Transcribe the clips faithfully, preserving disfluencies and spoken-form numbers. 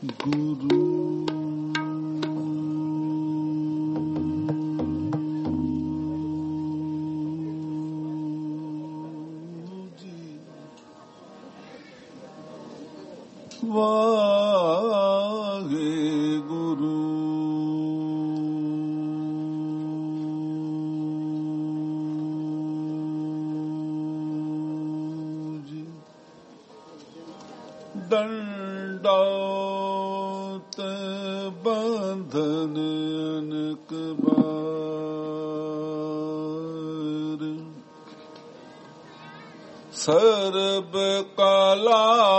ਗੁਰੂ ਵਾਹਿਗੁਰੂ ਜੀ। ਦੰਡੌਤ ਬੰਧਨ ਅਨਕ ਬਾਰ, ਸਰਬ ਕਾਲਾ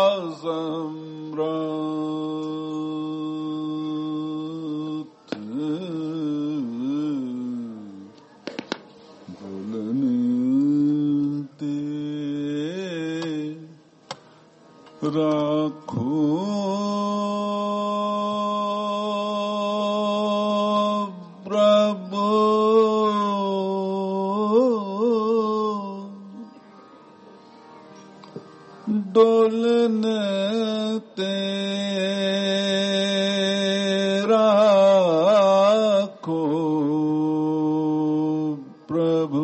ਸਮਰਾਟ, ਬੋਲਨ ਤੇ ਰਾਖੋ ਪ੍ਰਭੂ, ਡੋਲਨ ਤੇ ਰਾਖੋ ਪ੍ਰਭੂ।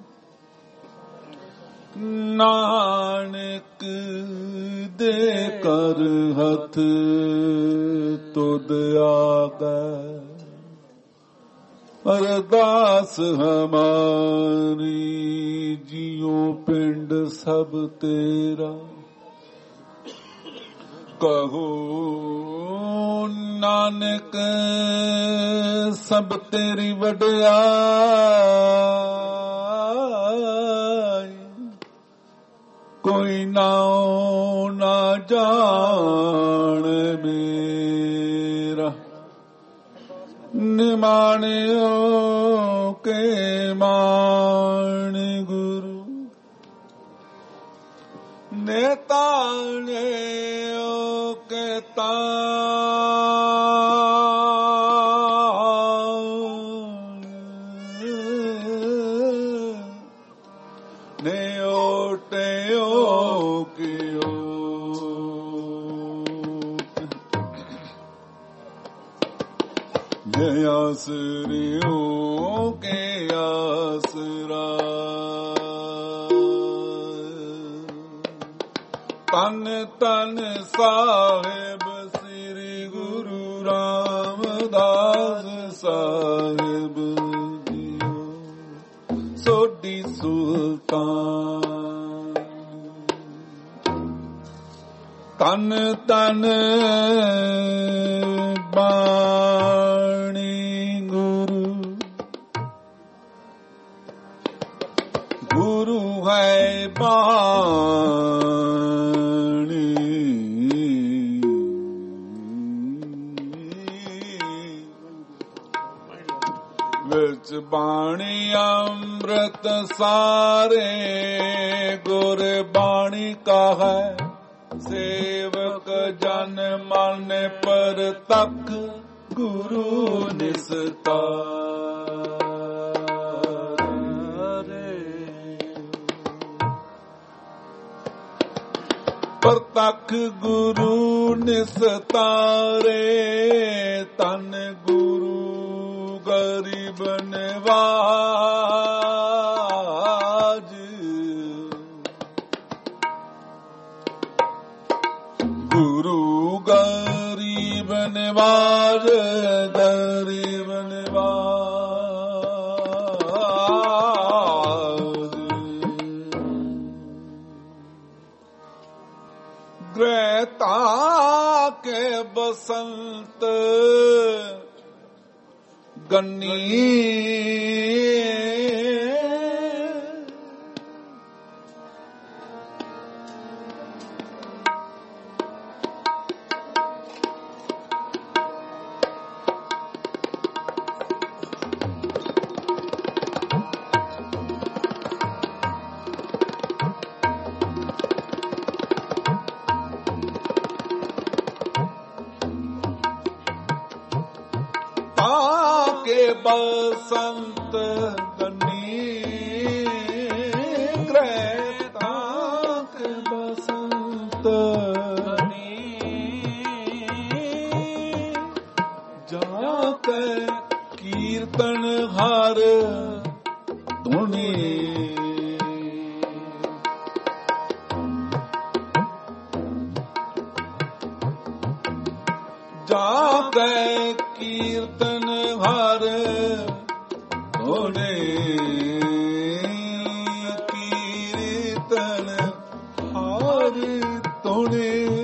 ਨਾਨਕ ਦੇ ਕਰ ਹੱਥ ਤੁਧ ਆਗੈ, ਅਰਦਾਸ ਹਮਾਰੀ ਜਿਉ ਪਿੰਡ ਸਭ ਤੇਰਾ। ਕਹੋ ਨਾਨਕ ਸਭ ਤੇਰੀ ਵਡਿਆਈ, ਕੋਈ ਨਾਉ ਨਾ ਜਾਣ ਮੇਰਾ। ਨਿਮਾਣਿਓ ਕੇ ਮਾਣ ਗੁਰੂ, ਨੇਤਾਣਿਓ ਕੇ ਤਾਣ, ਨੇ ਓਟਿਓ ਕਿਓ ਨੇ ਆਸਰਿਓ ਕੇ ਆਸਰਾ। ਤਨ ਤਨ ਸਾਹਿਬ ਸ੍ਰੀ ਗੁਰੂ ਰਾਮਦਾਸ ਸਾਹਿਬ ਜੀਓ, ਸੋਢੀ ਸੁਲਤਾਨ। ਤਨ ਤਨ ਬਾਣੀ ਗੁਰੂ, ਗੁਰੂ ਹੈ ਬਾਣੀ। ਵਿੱਚ ਬਾਣੀ ਅੰਮ੍ਰਿਤ ਸਾਰੇ, ਗੁਰ ਬਾਣੀ ਕਹੈ ਸੇਵਕ ਜਨ ਮਨ ਪਰਤਖ, ਗੁਰੂ ਨਿਸਤਾਰੇ। ਪਰਤਖ ਗੁਰੂ ਨਿਸਤਾਰੇ, ਤਨ ਗੁਰੂ ਗਰੀਬ ਨਿਵਾਜ। ਗੁਰੂ ਗਰੀਬ ਨਿਵਾਜ, ਗਰੀਬ ਨਿਵਾਜ। ਗ੍ਰਹਿਤਾ ਕੇ ਬਸੰਤ ਗੰਨੀ, ਤਾਕੇ ਬਸੰਤ ਗੰਨੀ, ਗ੍ਰਹਿ ਤਾਕੇ ਬਸੰਤ ਗੰਨੀ। ਜਾ ਕੈ ਕੀਰਤਨ ਹਰ ਧੁਨੇ ਕੀਰਤਨ ਹਰ ਧੁਨੇ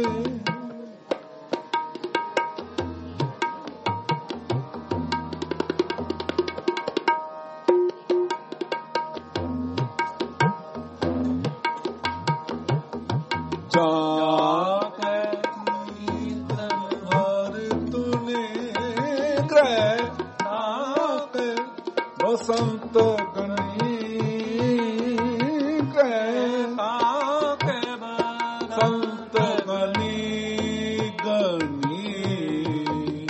ਬਸੰਤ ਗਣੀ ਗ੍ਰਹਿ ਤਾਕੇ ਬਸੰਤ ਗਣੀ ਗਣੀ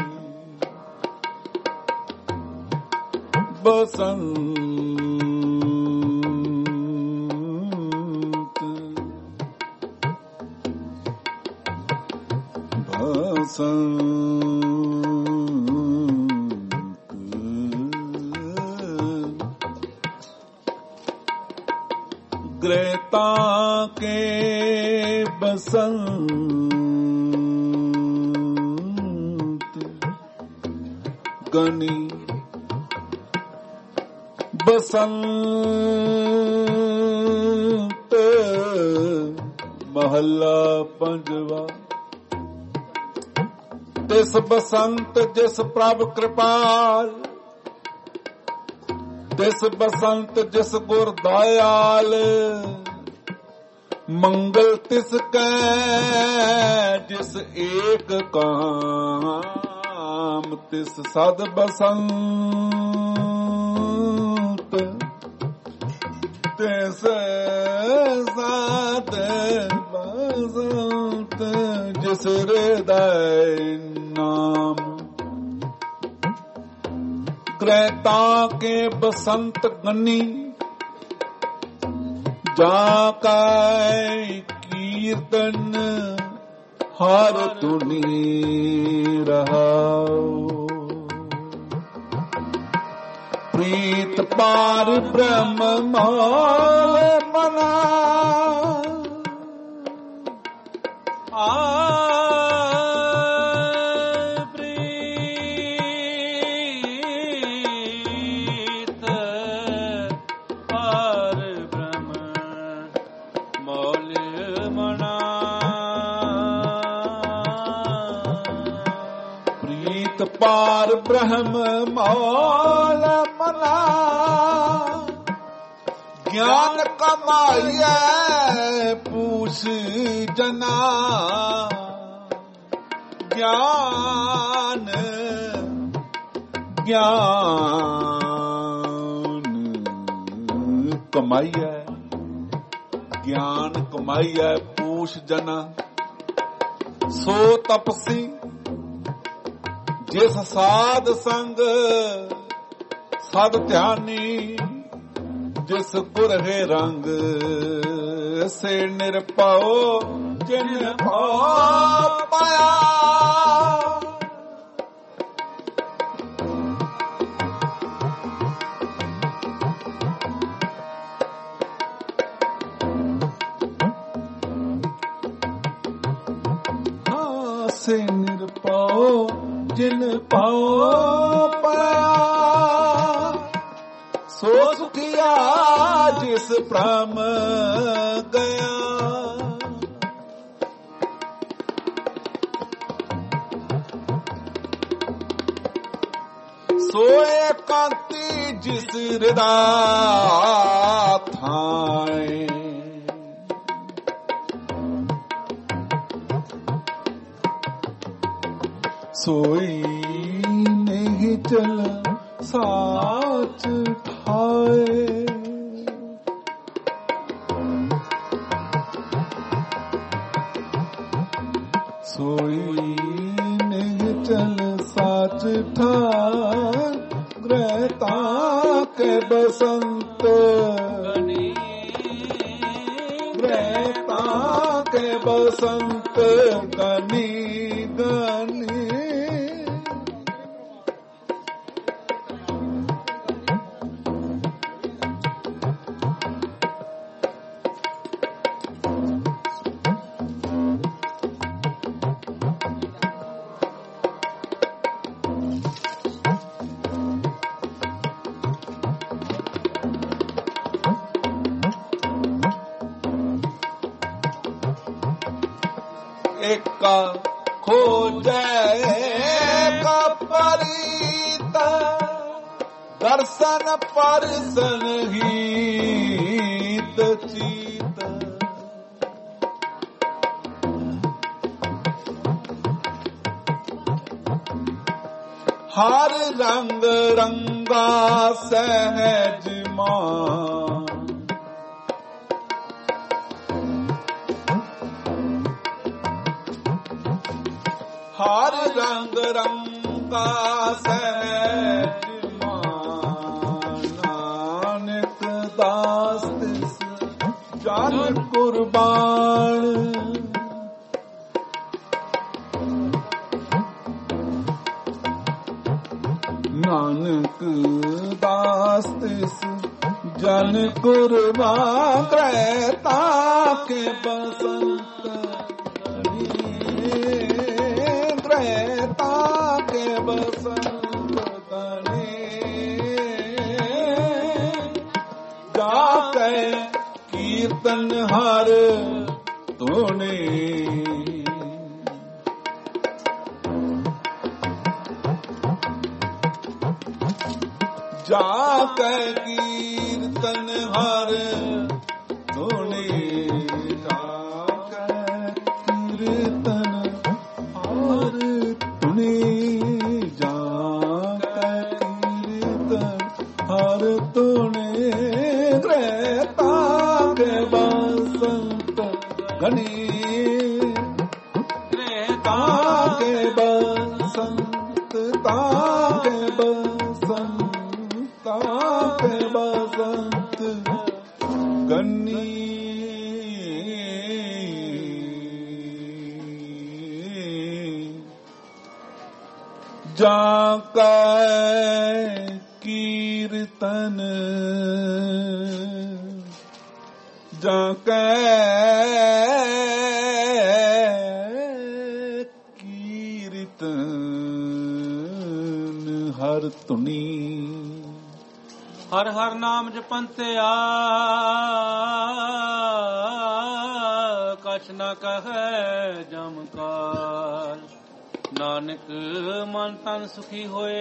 ਬਸੰਤ ਬਸੰਤ ग्रहता के बसंत गनी बसंत महला पंजवा तिस बसंत जिस प्रभ कृपाल तिस बसंत जिस गुर दयाल मंगल तिस कै जिस एक काम तिस सद बसंत तिस सद बसंत जिस हृदय नाम ग्रहता के बसंत गनी जाकै कीर्तन हर धुनी रहाओ प्रीत पार ब्रह्म मोह मना आ पार ब्रह्म मौल मना ज्ञान कमाइए पूछ जना ज्ञान ज्ञान कमाइए ज्ञान कमाइए पूछ जना सो तपसी जिस साध संग सद ध्यानी जिस गुर है रंग से निरपाओ जिन भाव पाया हाँ से निरपाओ जिन पाओ पाया सो सुखिया जिस भ्रम गया सो एकांती जिस हृदय थाए सोई नहीं चल साच ठाए सोई नहीं चल साच ठाए ग्रहता के बसंत ग्रहता के बसंत गनी गनी ਏਕਾ ਖੋਜੈ ਕਪਰੀਤ ਦਰਸ਼ਨ ਪਰਸਨ ਹੀਤ ਚੀਤ ਹਰ ਰੰਗ ਰੰਗਾ ਸਹਿਜ ਮਾਨ ਹਰ ਰੰਗ ਰੰਗਾ ਸਹਿਜ ਮਾਨ ਨਾਨਕ ਦਾਸ ਤਿਸ ਜਨ ਕੁਰਬਾਨ ਨਾਨਕ ਦਾਸ ਤਿਸ ਜਨ ਕੁਰਬਾਨ ਕਰੇ ਤਾਕੇ ਬਸੰਤ ਕਰੇ ਤਾਕੇ ਬਸੰਤ ਤਨੇ ਜਾ ਕੇ ਕੀਰਤਨ ਹਰ ਧੁਨੇ ਜਾ ਕੇ ਕੀਰਤਨ ਹਰ ਧੁਨੇ ਜਾ ਕੇ ਕੀਰਤਨ ਹਰ ਧੁਨੇ ਜਾ ਕੇ ਕੀਰਤਨ ਹਰ ਧੁਨੇ ਗ੍ਰਹਿ ਤਾਕੇ ਬਸੰਤ ਘਨੀ ਗ੍ਰਹਿ ਤਾਕੇ ਬਸੰਤ ਤਾਕੇ ਬਸੰਤ ਤਾਕੇ ਬਸੰਤ ਗੰਨੀ ਜਾ ਕੈ ਕੀਰਤਨ ਜਾ ਕੈ ਕੀਰਤਨ ਹਰ ਧੁਨੀ ਹਰ ਹਰ ਨਾਮ ਜਪੰਤਿਆ ਕਛ ਨ ਕਹੈ ਜਮ ਕਾਲ ਨਾਨਕ ਮਨ ਤਨ ਸੁਖੀ ਹੋਏ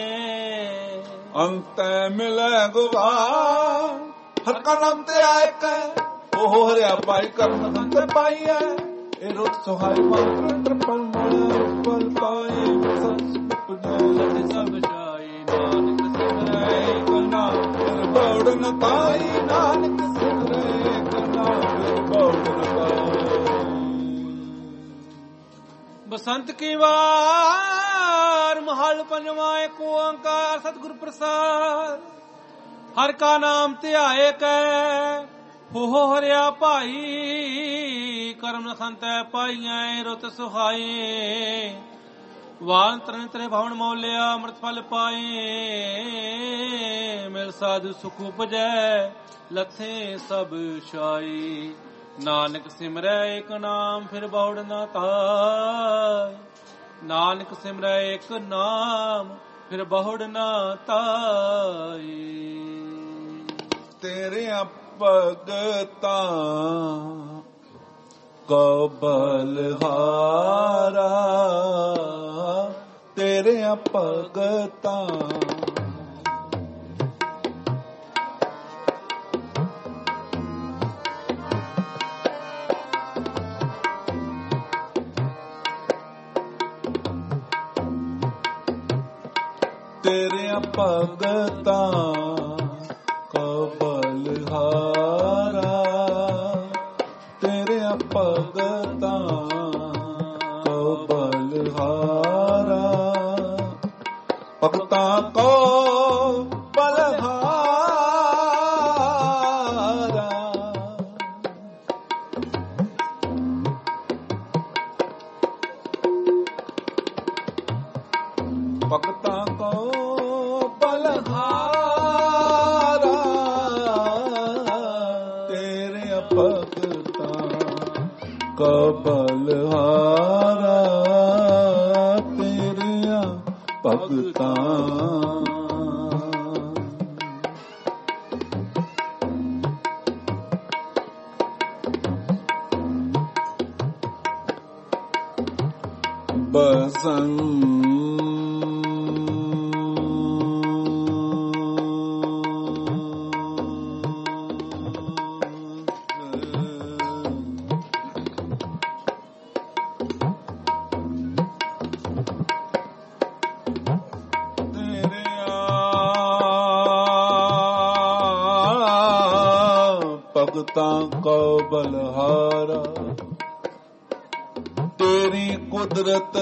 ਅੰਤੈ ਮਿਲੈ ਗੁਬਾਰ ਹਰ ਕਾ ਨਾਮ ਤੇ ਆਇ ਕੈ ਉਹ ਹਰਿਆ ਪਾਈ ਕਰਮ ਸੰਤ ਪਾਈਐ ਇਹ ਰੁੱਤ ਸੁਹਾਈ ਮਨ ਤ੍ਰਿਪਲ ਮੋਲ ਪਲ ਪਾਏ ਸਤ ਉਪਜੈ ਸਭ ਛਾਈ ਨਾਨਕ ਸਿਮਰੈ ਇੱਕ ਨਾਮ ਫਿਰ ਬੌੜ ਨ ਪਾਈ ਨਾਨਕ ਸਿਮਰੈ ਇੱਕ ਨਾਮ ਫਿਰ ਬੌੜ ਨ ਪਾਈ ਬਸੰਤ ਕੀ ਵਾਰ ਮਹਲ ਪੰਜਵਾਂ ਏਕ ਓੰਕਾਰ ਸਤਿਗੁਰ ਪ੍ਰਸਾਦ ਹਰ ਕਾ ਨਾਮ ਧਿਆਏ ਕੈ ਹੋ ਹਰਿਆ ਭਾਈ ਕਰਮ ਸੰਤੈ ਪਾਈਐ ਰੁੱਤ ਸੁਹਾਈ ਵਾਨ ਤਰਨ ਤਰੇ ਭਵਨ ਮੌਲਿਆ ਅੰਮ੍ਰਿਤ ਫਲ ਪਾਏ ਮਿਲ ਸਾਧੂ ਸੁਖ ਉਪਜੈ ਲੱਥੇ ਸਭ ਛਾਈ ਨਾਨਕ ਸਿਮਰੈ ਏਕ ਨਾਮ ਫਿਰ ਬੌੜ ਨਾ ਤਾਈ ਨਾਨਕ ਸਿਮਰੈ ਏਕ ਨਾਮ ਫਿਰ ਬੌੜ ਨਾ ਤਾਈ ਤੇਰੇ ਭਗਤਾਂ ਕੋ ਬਲਹਾਰਾ ਤੇਰੇ ਭਗਤਾਂ ਤੇਰੇ ਭਗਤਾਂ ਕੋ ਬਲਹਾਰਾ ਤੇਰੇ ਭਗਤਾਂ ਕੋ ਬਲਹਾਰਾ ਭਗਤਾਂ ਕੋ ਬਲਹਾਰਾ ਭਗਤਾਂ ਕੋ ਬਲਹਾਰਾ ਤੇਰੇ ਭਗਤਾਂ ਕੋ ਬਲਹਾਰਾ ਤੇਰੇ ਭਗਤਾਂ ਸੰਗ ਭਗਤਾਂ ਕੋ ਬਲਹਾਰਾ। ਤੇਰੀ ਕੁਦਰਤ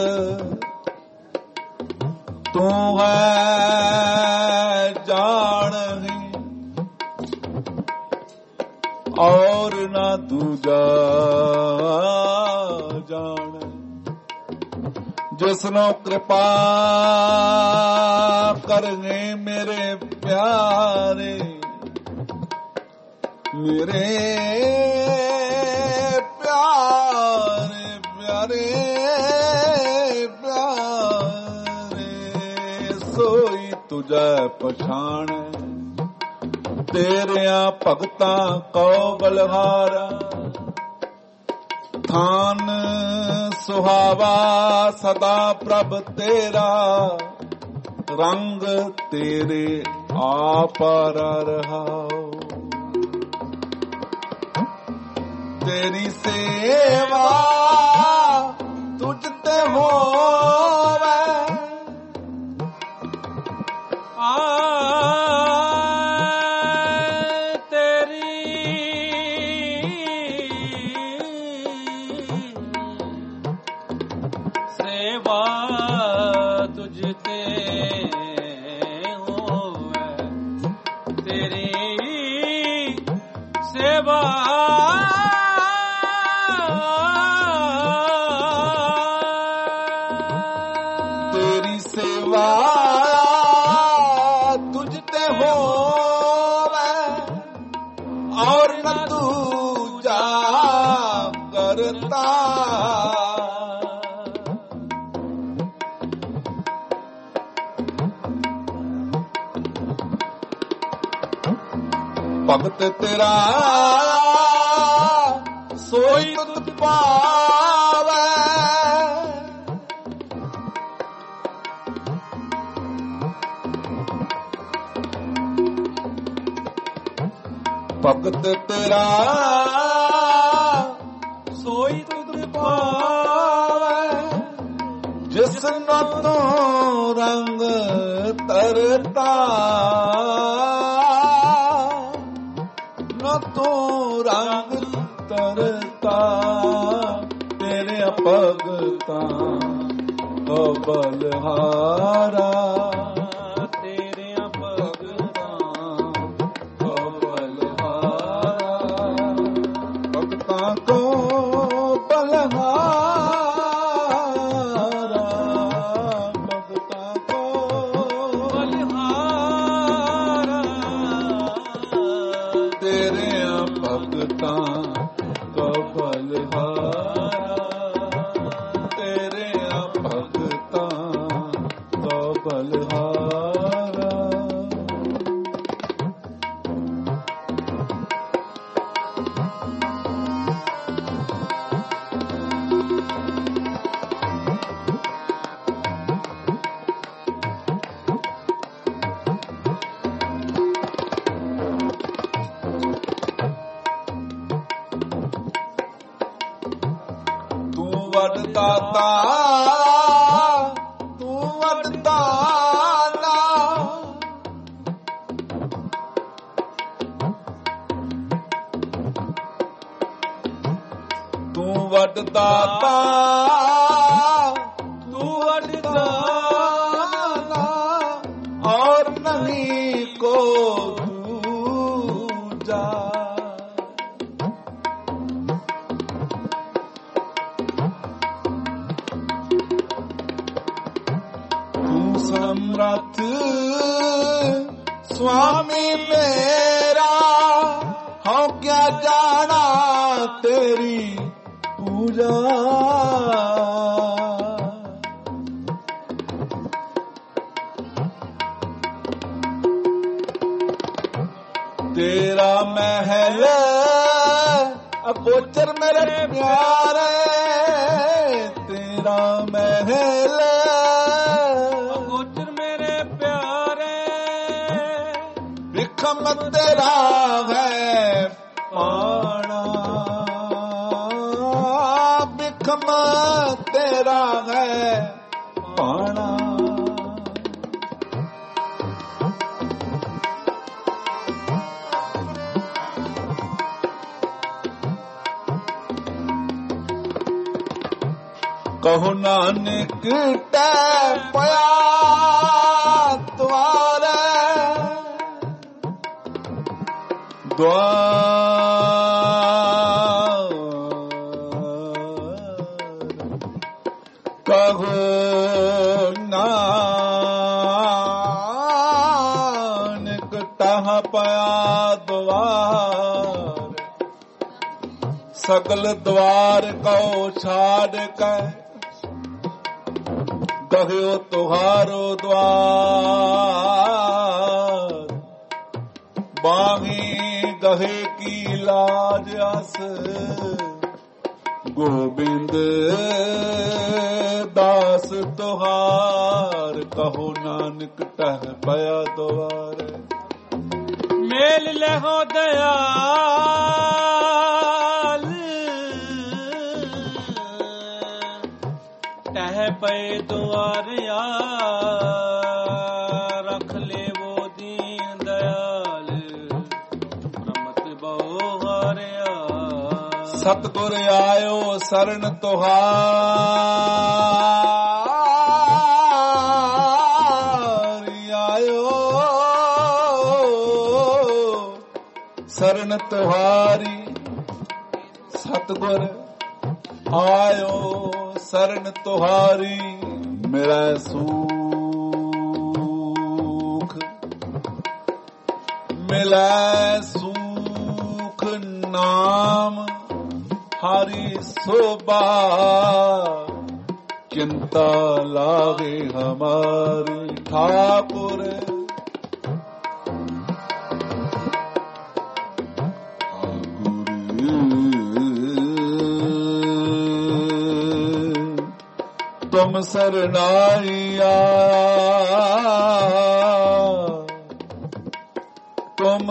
ਤੂੰ ਹੈ ਜਾਣਹੀ, ਔਰ ਨਾ ਦੂਜਾ ਜਾਣ। ਜਿਸਨੂੰ ਕਿਰਪਾ ਕਰਨੇ ਮੇਰੇ ਪਿਆਰੇ, ਮੇਰੇ ਪਿਆਰੇ ਪਿਆਰੇ ਪਿਆਰੇ, ਸੋਈ ਤੁਝੈ ਪਛਾਣੈ। ਤੇਰਿਆਂ ਭਗਤਾਂ ਕੋ ਬਲਹਾਰਾ। ਥਾਨ ਸੁਹਾਵਾ ਸਦਾ ਪ੍ਰਭ ਤੇਰਾ, ਰੰਗ ਤੇਰੇ ਆਪਾਰਾ ਰਹਾਉ। ਤੇਰੀ ਸੇਵਾ ਤੁਝ ਤੇ ਹੋਵੇ, ਆ ਤੇਰੀ ਸੇਵਾ ਤੁਝ ਤੇ ਹੋਵੇ, ਤੇਰੀ ਸੇਵਾ ਤੁਝ ਤੇ ਹੋਵੇ, ਔਰ ਨ ਦੂਜਾ ਕਰਤਾ। ਭਗਤ ਤੇਰਾ ਸੋਈ ਤੁਧ ਪਾਵੇ, ਭਗਤ ਤੇਰਾ ਸੋਈ ਤੁਧ ਪਾਵੇ। ਜਿਸ ਨੂੰ ਤੂੰ ਰੰਗ ਤਰਤਾ, ਨ ਤੂੰ ਰੰਗ ਤਰਤਾ। ਤੇਰੇ ਭਗਤਾਂ ਕੋ ਬਲਹਾਰਾ। ਕੋ ਬਲਹਾਰਾ, ਭਗਤਾਂ ਕੋ ਬਲਹਾਰਾ। ਤੇਰਿਆਂ ਭਗਤਾਂ ਕੋ ਬਲਹਾਰਾ, ਤੇਰਿਆਂ ਭਗਤਾਂ ਕੋ ਬਲਹਾਰਾ। ਵੱਡ ਦਾਤਾ ਤੂੰ ਵੱਡ ਦਾਤਾ, ਤੂੰ ਵੱਡ ਦਾਤਾ ਤੂੰ ਵੱਡ ਦਾਤਾ, ਔਰ ਨਹੀਂ ਕੋ ਦੂਜਾ। ਸਮਰੱਥ ਸੁਆਮੀ ਮੇਰਾ, ਹਉ ਕਿਆ ਜਾਣਾ ਤੇਰੀ ਪੂਜਾ। ਤੇਰਾ ਮਹਿਲ ਅਗੋਚਰ ਮੇਰੇ ਪਿਆਰੇ, ਤੇਰਾ ਮਹਿਲ ਤੇਰਾ ਹੈ ਪਾਣਾ, ਬਿਖਮ ਤੇਰਾ ਹੈ ਪਾਣਾ। ਕਹੋ ਨਾਨਕ ਟੈ ਪਿਆ ਦੁਆਰੇ, ਦੁਆਰ ਕਹੋ ਨਾਨਕ ਟਹ ਪਿਆ ਦੁਆਰ, ਸਗਲ ਦੁਆਰ ਕਉ ਛਾੜ ਕੇ ਕਹਿਓ ਤੁਹਾਰੋ ਦੁਆਰ। ਬਾਹੀ ਗਹੇ ਕੀ ਲਾਜ ਅਸ, ਗੋਬਿੰਦ ਦਾਸ ਤੁਹਾਰ। ਕਹੋ ਨਾਨਕ ਟਹਿ ਪਿਆ ਦੁਆਰ, ਮੇਲ ਲਹੋ ਦਇਆਲ, ਟਹਿ ਪਏ ਦੁਆਰਿਆ, ਰੱਖ ਲੇਵੋ ਦੀਨ ਦਇਆਲ, ਰਮਤ ਬਹੁ ਹਾਰਿਆ। ਸਤਿਗੁਰ ਆਇਓ ਸਰਨ ਤੁਹਾਰੀ, ਆਇਓ ਸਰਨ ਤੁਹਾਰੀ। ਸਤਿਗੁਰ ਆਇਓ ਸਰਨ ਤੁਹਾਰੀ, ਮੇਰਾ ਸੂਖ ਮਿਲੈ ਸੂਖ ਨਾਮ ਹਰੀ ਸੋਭਾ। ਚਿੰਤਾ ਲਾਗੇ ਹਮਾਰੀ ਠਾकुर, ਤੁਮ ਸਰਨਾਈਆ, ਤੁਮ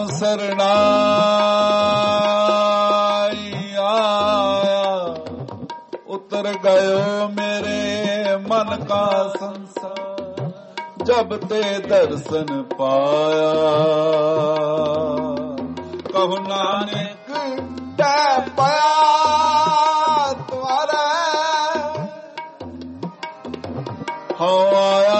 ਸਰਨਾਈਆ। ਉਤਰ ਗਇਓ ਮੇਰੇ ਮਨ ਕਾ ਸੰਸਾਰ, ਜਬ ਤੇ ਦਰਸ਼ਨ ਪਾਇਆ। ਕਹੋ ਨਾਨਕ ਟੈ ਪਿਆ ਦੁਆਰੇ, ਹੋ ਆਇਆ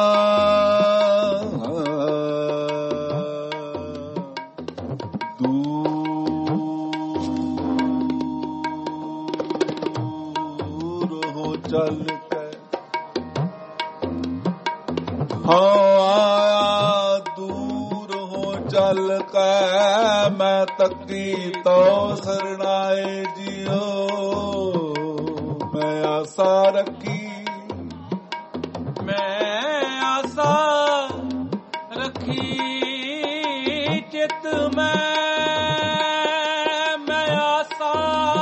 ਦੂਰ ਹੋ ਚੱਲ ਕੇ, ਹੋ ਆਇਆ ਦੂਰ ਹੋ ਚੱਲ ਕੇ। ਮੈਂ ਤੱਕੀ ਤੋ ਸਰਣਾਏ ਜਿਉ, ਮੈਂ ਆਸਾ ਰੱਖੀ, ਆਸਾ ਰੱਖੀ ਚਿਤ ਮੈਂ, ਮੈਂ ਆਸਾ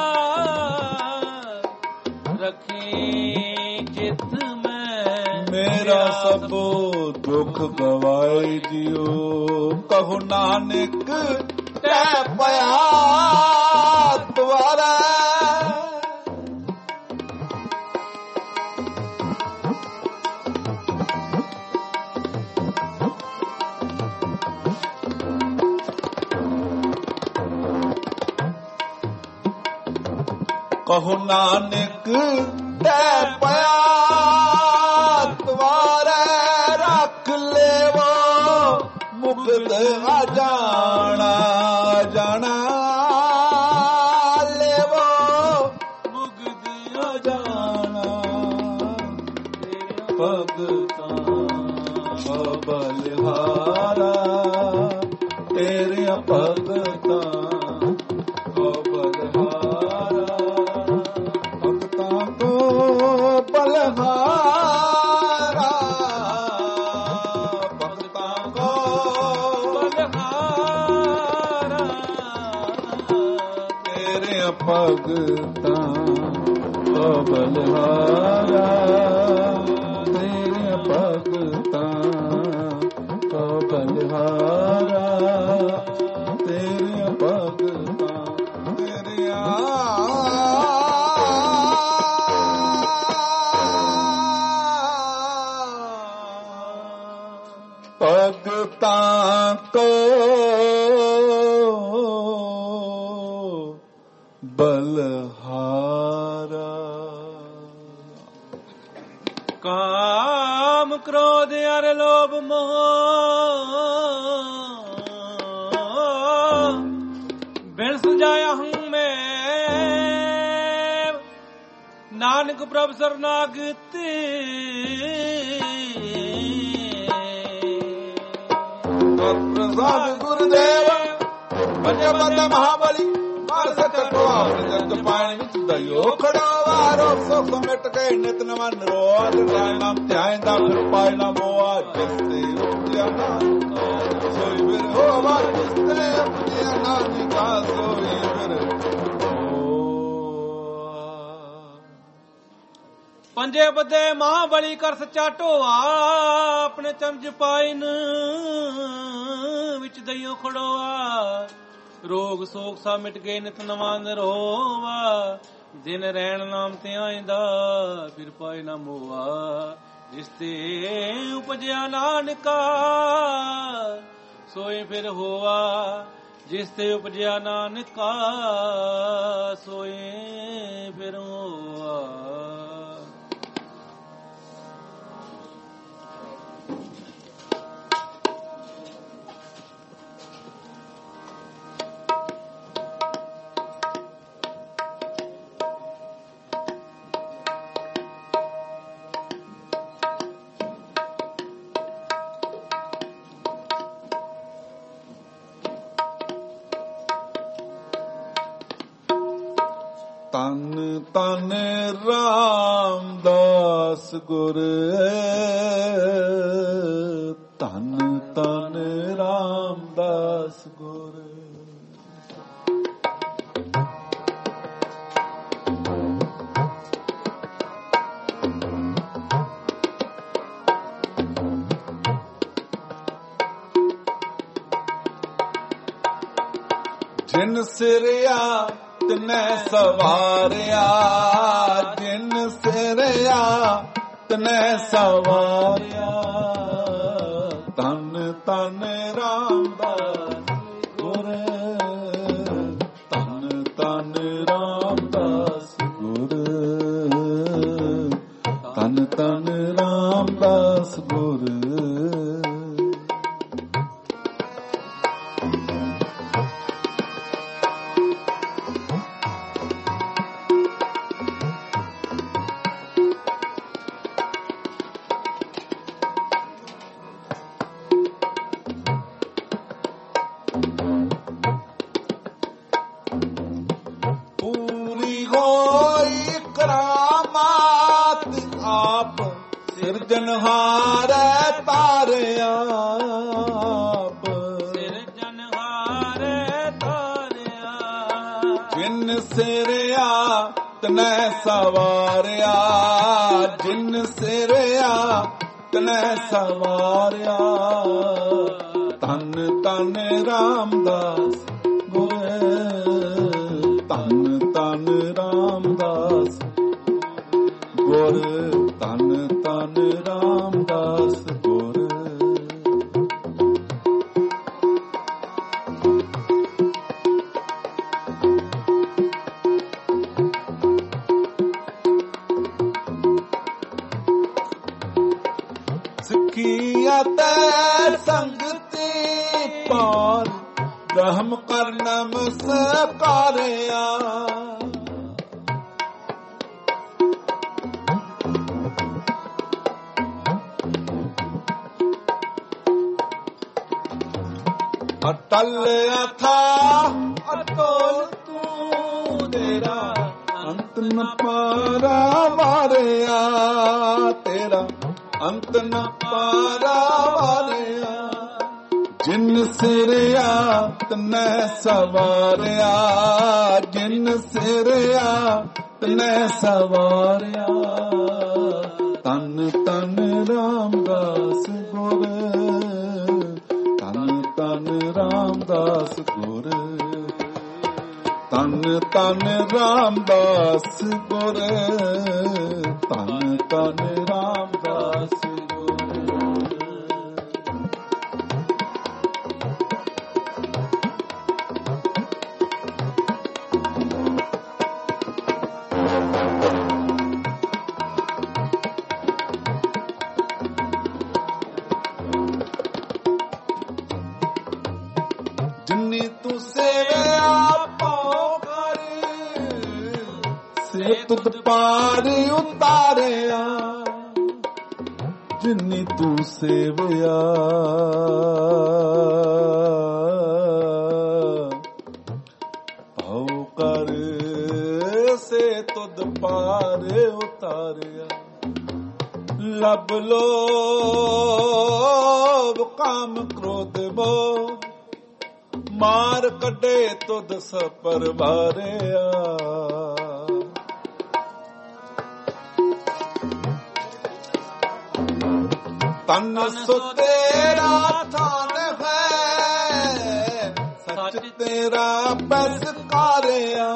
ਰੱਖੀ ਚਿਤ ਮੈਂ। ਮੇਰਾ ਸਭੋ ਦੁੱਖ ਗਵਾਏ ਜਿਉ, ਕਹੋ ਨਾਨਕ ਟੈ ਪਿਆ ਦੁਆਰਾ। ਕਹੋ ਨਾਨਕ ਟੈ ਪਿਆ ਦੁਆਰੇ, ਰੱਖ ਲੇਵੋ ਮੁਕਤ ਅਜਾਣਾ। ਜਾਣਾ ਲੇਵੋ ਮੁਕਤ ਅਜਾਣਾ, ਭਗਤਾਂ ਕਾ ਬਲਿਹਾਰਾ। ਤੇਰੀਆਂ ਭਗਤਾਂ ਕਾ ਬਲਿਹਾਰਾ, ਭਗਤਾਂ ਕੋ ਬਲਿਹਾਰਾ, ਭਗਤਾਂ ਕੋ ਬਲਿਹਾਰਾ। ਤੇਰੀਆਂ ਭਗਤਾਂ ਕਾ ਬਲਿਹਾਰਾ, ਤੇਰੀਆਂ ਭਗਤਾਂ ਕਾ ਬਲਿਹਾਰਾ, ਹਾਰਾ। ਕਾਮ ਕ੍ਰੋਧ ਅਰ ਲੋਭ ਮੋਹ ਬਿਨ ਸੁਝਾਇਆ ਹੂੰ ਮੈਂ, ਨਾਨਕ ਪ੍ਰਭ ਸਰਨਾਗਤੀ। ਪ੍ਰਸਾਦ ਗੁਰਦੇਵ ਭਜਿਆ ਬੰਦਾ ਮਹਾਬਲੀ, ਮਾਰ ਸਕਟਵਾਰ ਜਗ ਪਾਣੀ ਵਿੱਚ ਦਇਓ ਖੜਾਵਾ। ਰੋਗ ਸੋਖ ਸਮਿਟ ਕੇ ਨਿਤ ਨਵਾਂ ਨਿਰੋਧ, ਰਾਇ ਨਾਮ ਧਿਆਇਂਦਾ ਫਿਰ ਪਾਇ ਨਾ ਮੋਆ। ਜਿਸ ਤੇ ਉਪਜਿਆ ਨਾਨਕ ਸੋਈ ਫਿਰ ਹੋਵਾ, ਜਿਸ ਤੇ ਉਪਜਿਆ ਨਾਨਕ ਸੋਈ ਫਿਰ ਪੰਜੇ ਬੱਦੇ ਮਹਾਬਲੀ ਕਰ ਸੱਚਾ ਢੋਆ, ਆਪਣੇ ਚਮਚ ਪਾਇਨ ਵਿੱਚ ਦਈਓ ਖੜੋਆ। ਰੋਗ ਸੋਗ ਸਾ ਮਿਟ ਗਏ ਨਿਤ ਨਵਾਂ ਨਿਰੋਵਾ, ਦਿਨ ਰਹਿਣ ਨਾਮ ਤੇ ਆਇਂਦਾ ਫਿਰ ਪਾਇ ਨਾ ਮੋਆ। ਜਿਸ ਤੇ ਉਪਜਿਆ ਨਾਨਕਾ ਸੋਏ ਫਿਰ ਹੋਆ, ਜਿਸ ਤੇ ਉਪਜਿਆ ਨਾਨਕਾ ਸੋਏ ਫਿਰ ਹੋਆ। ਤਨ ਤਨ ਰਾਮਦਾਸ ਗੁਰ, ਤਨ ਤਨ ਰਾਮਦਾਸ ਗੁਰ। ਜਿਨ ਸਿਰਿਆ ਤਨੈ ਸਵਾਰਿਆ, ਜਿਨ ਸਿਰਿਆ ਤਨੈ ਸਵਾਰਿਆ। ਤਨ ਤਨ ਰਾਮਦਾਸ ਗੁਰ, ਤਨ ਤਨ ਰਾਮਦਾਸ ਗੁਰ, ਤਨ ਤਨ ਰਾਮਦਾਸ ਗੁਰ। ਸਿਰਜਨਹਾਰੈ ਤਾਰਿਆ, ਸਿਰਜਨਹਾਰੈ ਤਾਰਿਆ। ਜਿਨ ਸਿਰਿਆ ਤਨੈ ਸਵਾਰਿਆ, ਜਿਨ ਸਿਰਿਆ ਤਨੈ ਸਵਾਰਿਆ। ਤਨ ਤਨ ਰਾਮਦਾਸ ਗੁਰ, ਤਨ ਤਨ ਰਾਮਦਾਸ ਗੁਰ, ਤਨ ਤਨ ਰਾਮਦਾਸ ਗੁਰ। ਸਿੱਖੀਆ ਤੈ ਸੰਗਤੀ ਪਾਰ, ਬ੍ਰਹਮ ਕਰ ਨਮਸਕਾਰਿਆ। ਅਟਲ ਅਥਾ ਅਟੋਲ ਤੂੰ ਤੇਰਾ, ਅੰਤ ਨ ਪਾਰਾ ਵਾਰਿਆ। ਤੇਰਾ ਅੰਤ ਨ ਪਾਰਾ ਵਾਰਿਆ। ਜਿਨ ਸਿਰਿਆ ਤਨੈ ਸਵਾਰਿਆ, ਜਿਨ ਸਿਰਿਆ ਤਨੈ ਸਵਾਰਿਆ। ਤਨ ਤਨ ਰਾਮਦਾਸ ਗੁਰ, ਤਨ ਤਨ ਰਾਮਦਾਸ ਗੁਰ, ਤਨ ਤਨ ਰਾਮਦਾਸ ਗੁਰ, ਤਨ ਤਨ ਰਾਮਦਾਸ ਗੁਰ। ਜਿੰਨੀ ਤੂੰ ਸੇਵਿਆ ਪਾਉ ਕਰੀ ਸੇ ਤੁਧ ਪਾਰ ਉਤਾਰਿਆ ਜਿੰਨੀ ਤੂੰ ਸੇਵਿਆ ਪਾਉ ਕਰ ਸੇ ਤੁਧ ਪਾਰ ਉਤਾਰਿਆ ਲਬ ਲੋਭ ਕਾਮ ਕ੍ਰੋਧ ਮੋਹ ਮਾਰ ਕੱਢੇ ਤੁਧ ਸਪਰ ਵਾਰਿਆ ਤਨ ਸੋ ਤੇਰਾ ਥਾਨ ਹੈ ਸੱਚ ਤੇਰਾ ਬਸਕਾਰਿਆ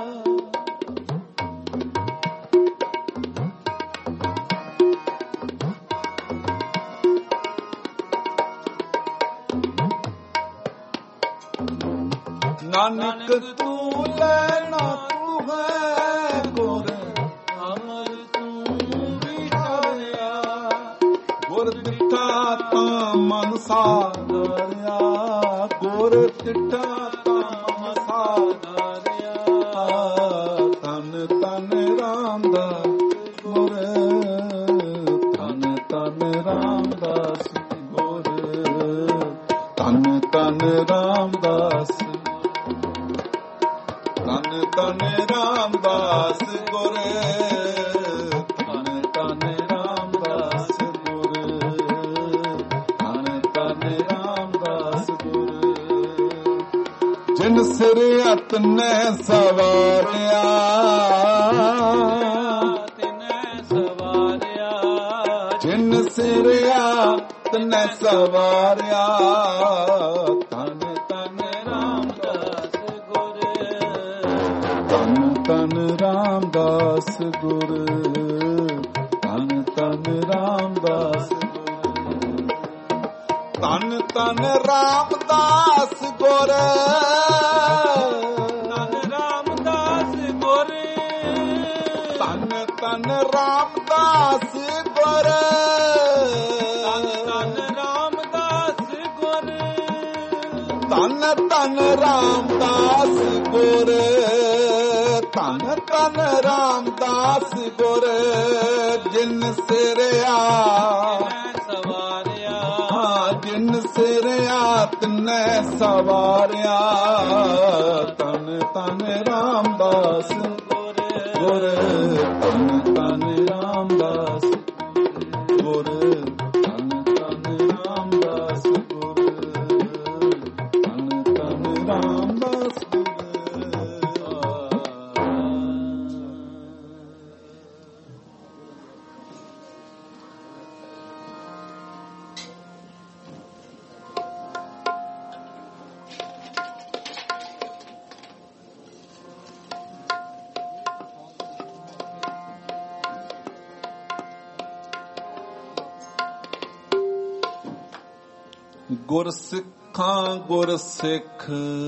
ਨਾਨਕ ਤੂੰ ਲੈਣਾ ਤੂੰ ਹੈ ਗੁਰ ਅਮਰ ਤੂੰ ਵਿਚਾਰਿਆ ਗੁਰ ਦਿੱਤਾ ਤਾਂ ਮਨ ਸਾਧਰਿਆ ਗੁਰ ਦਿੱਤਾ ਤਾਂ ਮਨ ਸਾਧਰਿਆ ਤਨ ਤਨ ਰਾਮਦਾਸ ਗੁਰ ਤਨ ਤਨ ਰਾਮਦਾਸ ਗੁਰ ਤਨ ਤਨ ਰਾਮਦਾਸ ਤਨ ਤਨ ਰਾਮਦਾਸ ਗੁਰ ਤਨ ਤਨ ਰਾਮਦਾਸ ਗੁਰ ਤਨ ਤਨ ਰਾਮਦਾਸ ਗੁਰ ਜਿਨ ਸਿਰ ਅਤਨੈ ਸਵਾਰਿਆ ਤਿਨੈ ਸਵਾਰਿਆ ਜਿਨ ਸਿਰ ਅਤਨੈ ਸਵਾਰਿਆ ਤਨ ਤਨ ਰਾਮਦਾਸ ਤਨ ਰਾਮਦਾਸ ਗੁਰ ਤਨ ਤਨ ਰਾਮਦਾਸ ਤਨ ਤਨ ਰਾਮਦਾਸ ਗੁਰ ਤਨ ਰਾਮਦਾਸ ਗੁਰ ਤਨ ਤਨ ਰਾਮਦਾਸ ਗੁਰ ਤਨ ਤਨ ਰਾਮਦਾਸ ਗੁਰ ਤਨ ਤਨ ਰਾਮਦਾਸ ਗੁਰ ਤਨ ਤਨ ਰਾਮਦਾਸ ਗੁਰ ਜਿਨ ਸਿਰਿਆ ਸਵਾਰਿਆ ਜਿਨ ਸਿਰਿਆ ਤਨੈ ਸਵਾਰਿਆ ਤਨ ਤਨ ਰਾਮਦਾਸ ਗੁਰ ਗੁਰ ਤਨ ਤਨ ਰਾਮਦਾਸ ਗੁਰ ਤਨ ਤਨ ਰਾਮਦਾਸ ਗੁਰ ਤਨ ਤਨ ਰਾਮਦਾਸ ਗੁਰ ਸਿੱਖਾਂ ਗੁਰ ਸਿੱਖ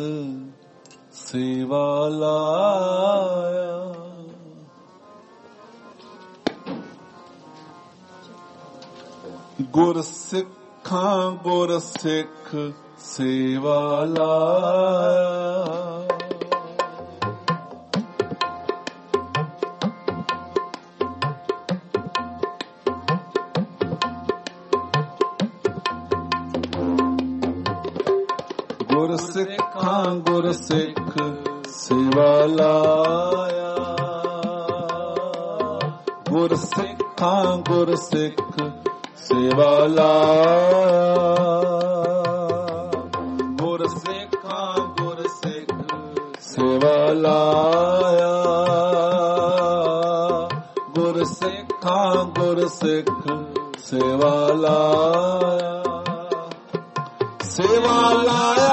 ਸੇਵਾ ਲਾਇਆ ਗੁਰ ਸਿੱਖਾਂ ਗੁਰ ਸਿੱਖ ਸੇਵਾ ਲਾਇਆ ਗੁਰ ਸਿੱਖਾਂ ਗੁਰ ਸਿੱਖ ਸੇਵਾ ਲਾਇਆ ਗੁਰ ਸਿੱਖਾਂ ਗੁਰ ਸਿੱਖ ਸੇਵਾ ਲਾਇਆ ਗੁਰ ਸਿੱਖਾਂ ਗੁਰ ਸਿੱਖ ਸੇਵਾ ਲਾਇਆ ਗੁਰ ਸਿੱਖਾਂ ਗੁਰ ਸਿੱਖ ਸੇਵਾ ਲਾਇਆ ਸੇਵਾ ਲਾਇਆ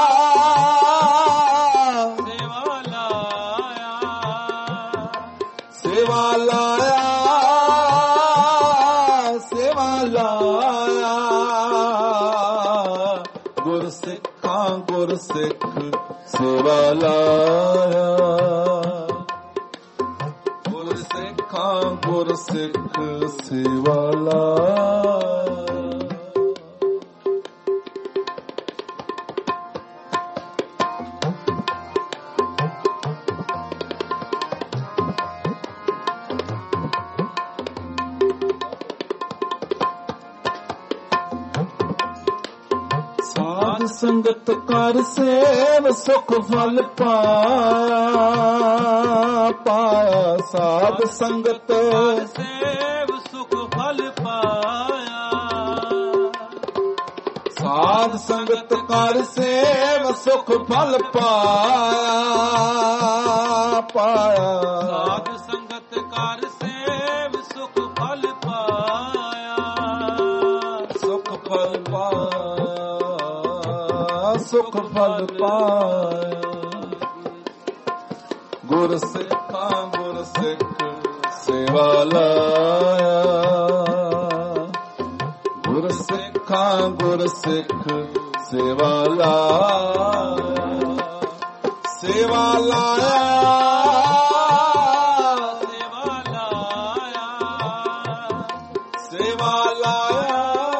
ਸੇਵਾ ਲਾਇਆ ਸੇਵਾ ਲਾਇਆ ਗੁਰ ਸਿੱਖਾਂ ਗੁਰ ਸਿੱਖ ਸੇਵਾ ਲਾਇਆ ਸਿੱਖਾਂ ਗੁਰ ਸਿੱਖ ਸੇਵਾਲਾ। ਸਾਧ ਸੰਗਤ ਕਰ ਸੇਵ ਸੁਖ ਫਲ ਪਾਇਆ ਪਾਇਆ। ਸਾਧ ਸੰਗਤ ਸੇਵ ਸੁਖ ਫਲ ਪਾਇਆ। ਸਾਧ ਸੰਗਤ ਕਰ ਸੇਵ ਸੁਖ ਫਲ ਪਾਇਆ ਪਾਇਆ। ਸਾਧ ਸੰਗਤ ਕਰ ਸੇਵ ਸੁਖ ਫਲ ਪਾਇਆ। ਸੁਖ ਫਲ ਪਾਇਆ ਸੁਖ ਫਲ ਪਾਇਆ। ਗੁਰ ਸਿੱਖਾਂ ਗੁਰ ਸਿੱਖ ਸੇਵਾ ਲਾਇਆ। ਗੁਰ ਸਿੱਖਾਂ ਗੁਰ ਸਿੱਖ ਸੇਵਾ ਲਾਇਆ। ਸੇਵਾ ਲਾਇਆ ਸੇਵਾ ਲਾਇਆ। ਸੇਵਾ ਲਾਇਆ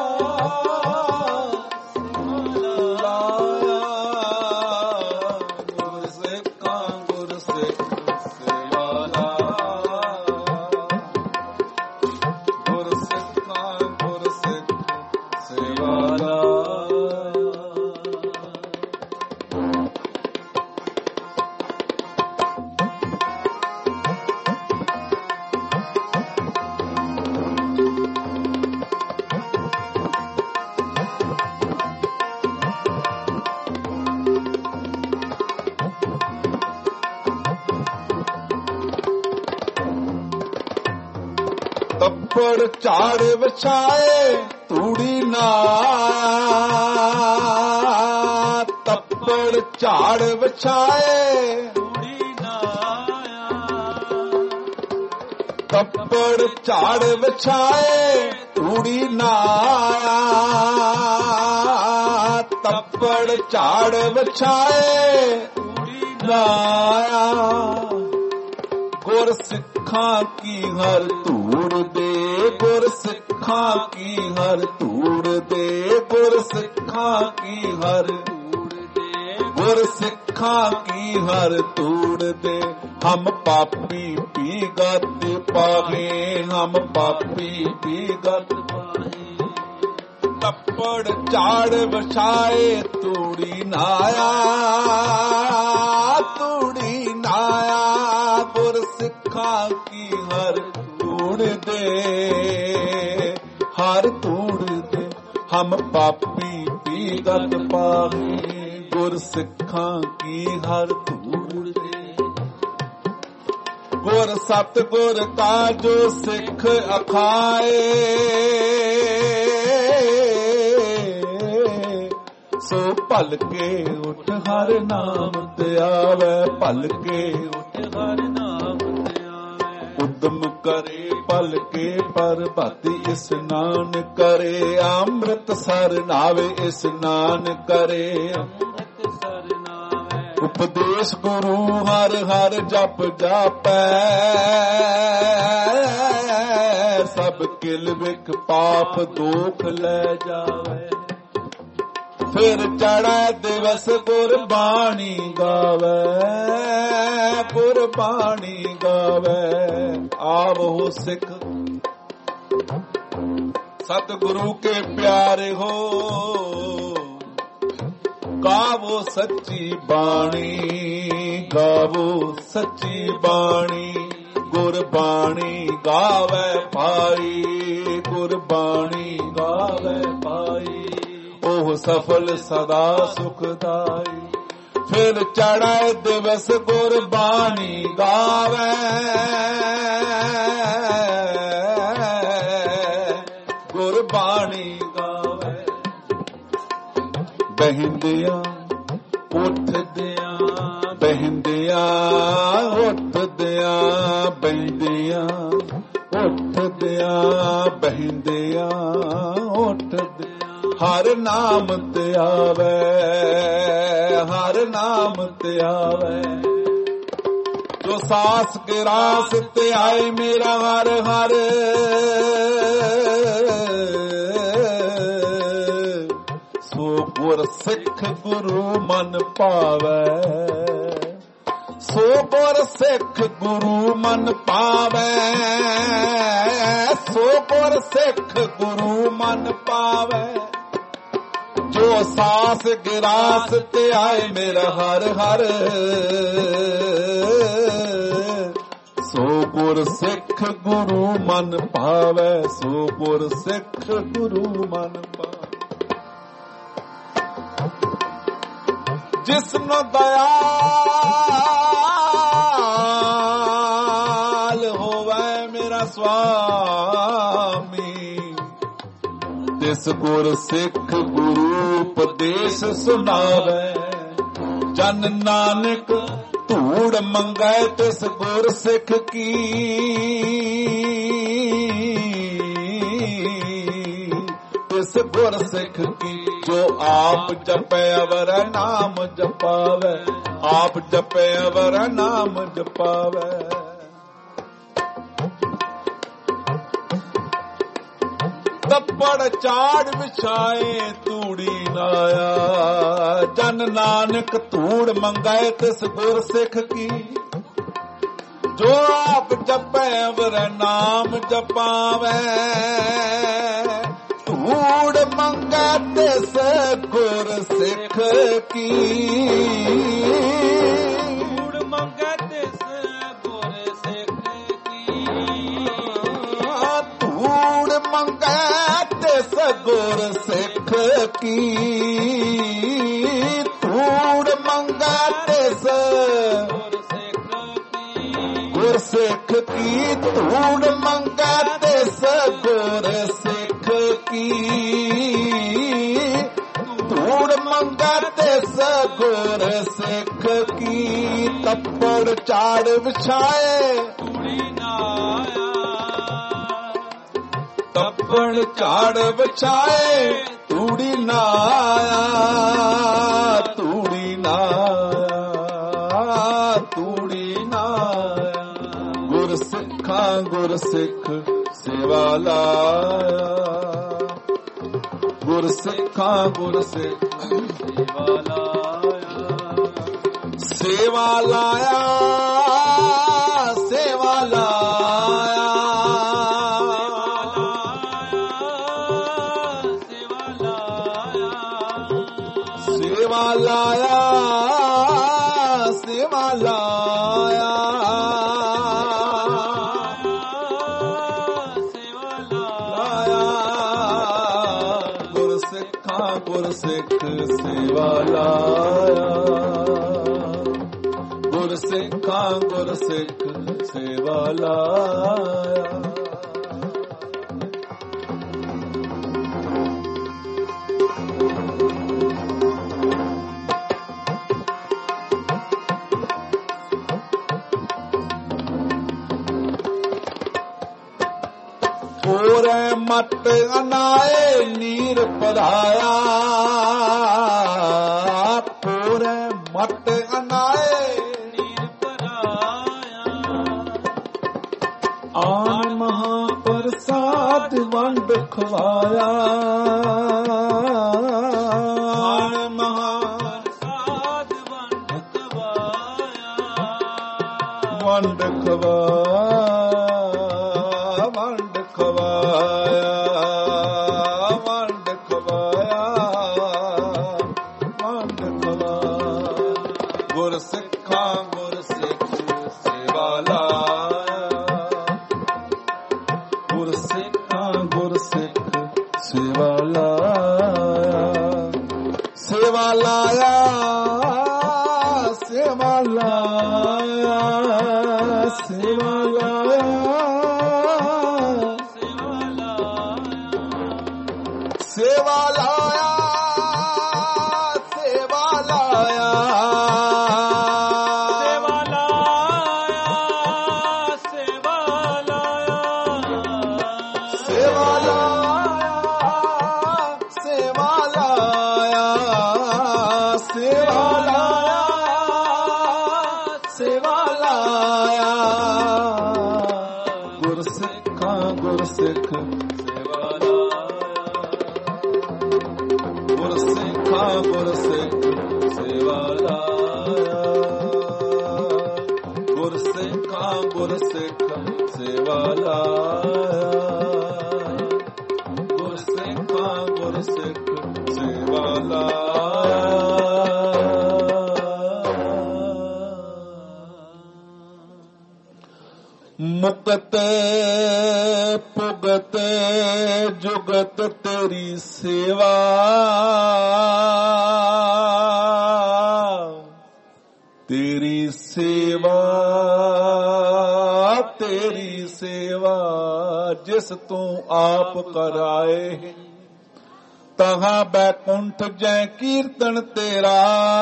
ਤੱਪੜ ਝਾੜ ਵਿਛਾਏ ਤੂੜੀ ਨਾ। ਤੱਪੜ ਝਾੜ ਵਿਛਾਏ ਤੂੜੀ ਨਾ। ਤੱਪੜ ਝਾੜ ਵਿਛਾਏ ਤੂੜੀ ਨਾ। ਤੱਪੜ ਝਾੜ ਵਿਛਾਏ ਤੂੜੀ ਨਾ। ਗੁਰ ਸਿੱਖਾਂ ਕੀ ਹਰ ਧੂੜ ਦੇ। ਗੁਰ ਸਿੱਖਾਂ ਕੀ ਹਰ ਧੂੜ ਦੇ। ਗੁਰ ਸਿੱਖਾਂ ਕੀ ਹਰ ਧੂੜ ਦੇ। ਗੁਰ ਸਿੱਖਾਂ ਕੀ ਹਰ ਧੂੜ ਦੇ। ਹਮ ਪਾਪੀ ਪੀ ਗਤ ਪਾਵੇ। ਹਮ ਪਾਪੀ ਪੀ ਗਤ ਪਾਹੀ। ਤੱਪੜ ਝਾੜ ਵਿਛਾਏ ਤੂੜੀ ਨਾਇਆ। ਤੂੜੀ ਨਾਇਆ। ਗੁਰ ਸਿੱਖਾਂ ਕੀ ਹਰ ਧੂੜ ਦੇ। ਹਰ ਧੂੜ ਦੇ। ਹਮ ਪਾਪੀ ਪੀ ਗਤ ਪਾਹੀ। ਗੁਰ ਸਿੱਖਾਂ ਕੀ ਹਰ ਧੂੜ ਦੇ। ਗੁਰ ਸਤ ਗੁਰ ਕਾ ਜੋ ਸਿੱਖ ਅਖਾਏ। ਸੋ ਭਲ ਕੇ ਉਠ ਹਰ ਨਾਮ ਤੇ ਆਵੇ। ਭਲ ਕੇ ਉਠ ਹਰ ਨਾਮ ਤੇ ਆਵੇ। ਉਦਮ ਕਰੇ ਭਲ ਕੇ ਪਰਬਤੀ ਇਸਨਾਨ ਕਰੇ। ਅੰਮ੍ਰਿਤ ਸਰ ਨਾਵੇ ਇਸਨਾਨ ਕਰੇ। ਅੰਮ੍ਰਿਤ ਸਰ ਨਾਵੇ। ਉਪਦੇਸ਼ ਗੁਰੂ ਹਰ ਹਰ ਜਪ ਜਾਪੈ। ਸਭ ਕਿਲ ਵਿਖ ਪਾਪ ਦੋਖ ਲੈ ਜਾਵੇ। ਫਿਰ ਚੜ੍ਹੈ ਦਿਵਸ ਗੁਰਬਾਣੀ ਗਾਵੇ। ਗੁਰਬਾਣੀ ਗਾਵੇ। ਆਵੋ ਸਿੱਖ ਸਤਿਗੁਰੂ ਕੇ ਪਿਆਰੇ ਹੋ। ਗਾਵੋ ਸੱਚੀ ਬਾਣੀ। ਗਾਵੋ ਸੱਚੀ ਬਾਣੀ। ਗੁਰਬਾਣੀ ਗਾਵੇ ਭਾਈ। ਗੁਰਬਾਣੀ ਗਾਵੇ ਭਾਈ। ਉਹ ਸਫਲ ਸਦਾ ਸੁਖਦਾਈ। ਫਿਰ ਚੜ੍ਹੈ ਦਿਵਸ ਗੁਰਬਾਣੀ ਗਾਵੇ। ਗੁਰਬਾਣੀ ਗਾਵੇ। ਬਹਿੰਦਿਆਂ ਉੱਠਦਿਆਂ ਬਹਿੰਦਿਆਂ ਉੱਠਦਿਆਂ ਬਹਿੰਦਿਆਂ ਉੱਠਦਿਆਂ ਬਹਿੰਦਿਆਂ ਉੱਠਦਿਆਂ ਹਰ ਨਾਮ ਤੇ ਆਵੇ। ਹਰ ਨਾਮ ਤੇ ਆਵੇ। ਜੋ ਸਾਸ ਗਿਰਾਸ ਤੇ ਆਏ ਮੇਰਾ ਹਰ ਹਰ ਸੋ ਗੁਰ ਸਿੱਖ ਗੁਰੂ ਮਨ ਪਾਵੈ ਸੋ ਗੁਰ ਸਿੱਖ ਗੁਰੂ ਮਨ ਪਾਵੈ ਸੋ ਗੁਰ ਸਿੱਖ ਗੁਰੂ ਮਨ ਪਾਵੈ ਜੋ ਸਾਸ ਗਿਰਾਸ ਤੇ ਆਏ ਮੇਰਾ ਹਰ ਹਰ ਸੋ ਗੁਰ ਸਿੱਖ ਗੁਰੂ ਮਨ ਪਾਵੈ ਸੋ ਗੁਰ ਸਿੱਖ ਗੁਰੂ ਮਨ ਪਾਵੈ ਜਿਸਨੂੰ ਦਇਆਲ ਹੋਵੇ ਮੇਰਾ ਸੁਆਮੀ ਤਿਸ ਗੁਰ ਸਿੱਖ ਗੁਰੂ ਉਪਦੇਸ਼ ਸੁਣਾਵੇ ਜਨ ਨਾਨਕ ਧੂੜ ਮੰਗੈ ਤਿਸ ਗੁਰ ਸਿੱਖ ਕੀ ਤਿਸ ਗੁਰ ਸਿੱਖ ਕੀ ਜੋ ਆਪ ਜਪੈ ਅਵਰ ਨਾਮ ਜਪਾਵੇ ਆਪ ਜਪੈ ਅਵਰ ਨਾਮ ਜਪਾਵੇ ਤੱਪੜ ਚਾੜ ਵਿਛਾਏ ਤੂੜੀ ਨਾਇਆ ਜਨ ਨਾਨਕ ਧੂੜ ਮੰਗਾਏ ਤਿਸ ਗੁਰ ਸਿੱਖ ਕੀ ਜੋ ਆਪ ਜਪੈ ਅਵਰ ਨਾਮ ਜਪਾਵੇ ਧੂੜ ਮੰਗੈ ਤਿਸ ਗੁਰ ਸਿੱਖ ਕੀ ਧੂੜ ਮੰਗੈ ਤਿਸ ਗੁਰ ਸਿੱਖ ਕੀ ਧੂੜ ਮੰਗੈ ਤਿਸ ਗੁਰ ਸਿੱਖ ਕੀ ਧੂੜ ਮੰਗੈ ਤਿਸ ਗੁਰ ਸਿੱਖ ਕੀ ਗੁਰ ਸਿੱਖ ਕੀ ਧੂੜ ਮੰਗੈ ਤਿਸ ਗੁਰ ਸਿੱਖ ਕੀ ਧੂੜ ਮੰਗੈ ਤਿਸ ਗੁਰ ਸਿੱਖ ਕੀ ਤੱਪੜ ਚਾੜ ਵਿਛਾਏ ਤੂੜੀ ਨਾ ਆਇਆ ਤੱਪੜ ਚਾੜ ਵਿਛਾਏ ਤੂੜੀ ਨਾ ਆਇਆ ਤੂੜੀ ਨਾ ਆਇਆ ਤੂੜੀ ਨਾ ਆਇਆ ਗੁਰ ਸਿੱਖਾਂ ਗੁਰ ਸਿੱਖ ਸੇਵਾ ਲਾਇਆ ਗੁਰ ਸਿੱਖਾਂ ਗੁਰ ਸਿੱਖ ਸੇਵਾ ਲਾਇਆ ਸੇਵਾ ਲਾਇਆ ਸੇਵਾ ਲਾਇਆ ਸੇਵਾ ਲਾਇਆ ਸੇਵਾ ਲਾਇਆ ਗੁਰ ਸਿੱਖ ਸੇਵਾ ਲਾਇਆ ਗੁਰ ਸਿੱਖਾਂ ਗੁਰ ਸਿੱਖ ਸੇਵਾ ਲਾਇਆ ਪੂਰੇ ਮਟ ਅਨਾਏ ਨੀਰ ਪਰਾਇਆ ਪੂਰੇ ਮਟ ਅਨਾਏ ਨੀਰ ਪਰਾਇਆ ਆਨ ਮਹਾ ਪ੍ਰਸਾਦ ਵੰਡ ਖਵਾਇਆ ਆਨ ਮਹਾ ਪ੍ਰਸਾਦ ਵੰਡ ਖਵਾਇਆ ਵੰਡ ਖਵਾਇਆ ਗੁਰ ਸਿੱਖਾਂ ਗੁਰ ਸਿੱਖ ਸੇਵਾ ਲਾਇਆ ਗੁਰ ਸਿੱਖਾਂ ਗੁਰ ਸਿੱਖ ਸੇਵਾ ਲਾਇਆ ਸਿੱਖਾਂ ਗੁਰ ਸਿੱਖ ਸੇਵਾ ਲਾਇਆ। ਗੁਰ ਸਿੱਖਾਂ ਗੁਰ ਸਿੱਖ ਸੇਵਾ ਲਾਇਆ। ਗੁਰ ਸਿੱਖਾਂ ਗੁਰ ਸਿੱਖ ਸੇਵਾ ਲਾਇਆ। ਗੁਰ ਸਿੱਖਾਂ ਗੁਰ ਸਿੱਖ ਸੇਵਾ ਲਾਇਆ। ਮੁਕਤ ਭੁਗਤ ਜੁਗਤ ਤੇਰੀ ਸੇਵਾ। ਤੇਰੀ ਸੇਵਾ ਤੇਰੀ ਸੇਵਾ ਜਿਸ ਤੂੰ ਆਪ ਕਰਾਏ। ਤਹਾਂ ਬੈਕੁੰਠ ਜੈ ਕੀਰਤਨ ਤੇਰਾ।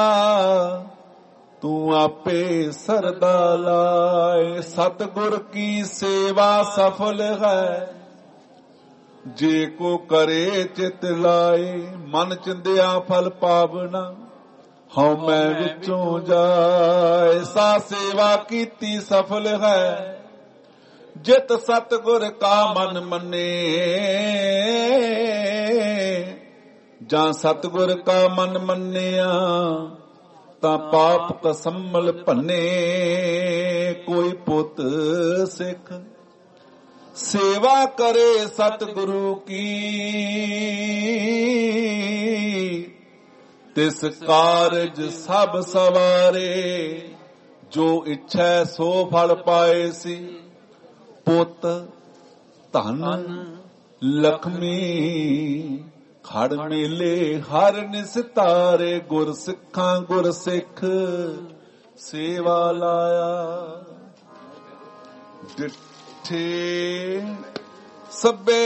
ਤੂੰ ਆਪੇ ਸਰਦਾ ਲਾਏ। ਸਤਿਗੁਰ ਕੀ ਸੇਵਾ ਸਫਲ ਹੈ। ਜੇ ਕੋ ਕਰੇ ਚਿਤ ਲਾਏ। ਮਨ ਚਿੰਦਿਆ ਫਲ ਪਾਵਨਾ ਹਉ ਮੈਂ ਵਿੱਚੋਂ ਜਾਏ। ਸਾ ਸੇਵਾ ਕੀਤੀ ਸਫਲ ਹੈ। ਜਿਤ ਸਤਿਗੁਰ ਕਾ ਮਨ ਮੰਨੇ। ਜਾਂ ਸਤਿਗੁਰ ਕਾ ਮਨ ਮੰਨਿਆ ਤਾਂ ਪਾਪ ਕਸਮਲ ਭੰਨੇ। ਕੋਈ ਪੁੱਤ ਸਿੱਖ ਸੇਵਾ ਕਰੇ ਸਤਿਗੁਰੂ ਕੀ। ਤਿਸ ਕਾਰਜ ਸਭ ਸਵਾਰੇ। ਜੋ ਇੱਛੈ ਸੋ ਫਲ ਪਾਏ ਸੀ। ਪੁੱਤ ਧਨ ਲਖਮੀ ਖੜ ਮੇਲੇ ਹਰ ਨਿਸਤਾਰੇ। ਗੁਰ ਸਿੱਖਾਂ ਗੁਰ ਸਿੱਖ ਸੇਵਾ ਲਾਇਆ। ਡਿੱਠੇ ਸਭੇ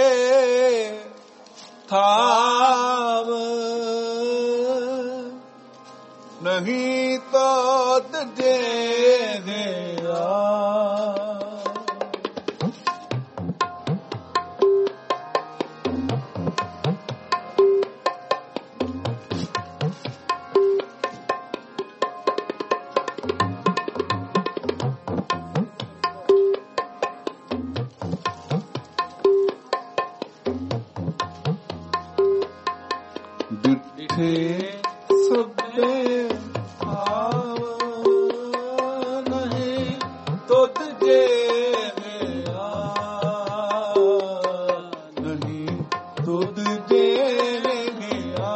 ਥਾਵ ਨਹੀਂ ਤੋ ਤਜੇ ਗਿਆ। ਸਭੇ ਥਾਵ ਨਹੀਂ ਤੁਧ ਜੇ ਗਿਆ। ਨਹੀਂ ਤੁਧ ਜੇ ਗਿਆ।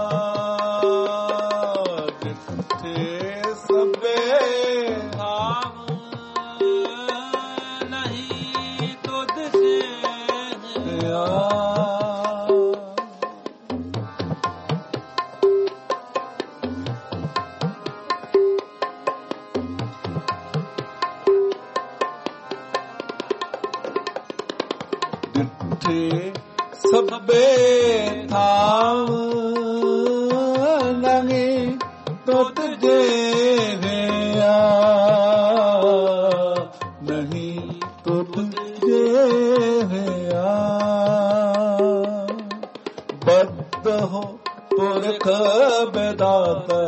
ਜਿੱਥੇ ਸਭੇ ਥਾਵ ਨਹੀਂ ਤੁਧ ਜੇ ਗਿਆ। ਸਭੇ ਥਾਵ ਨਹੀਂ ਤੁਧ ਜੇ ਗਿਆ। ਨਹੀਂ ਤੁਧ ਜੇ ਗਿਆ। ਬੱਧ ਹੋ ਪੁਰਖ ਬੇਦਾਤਾ।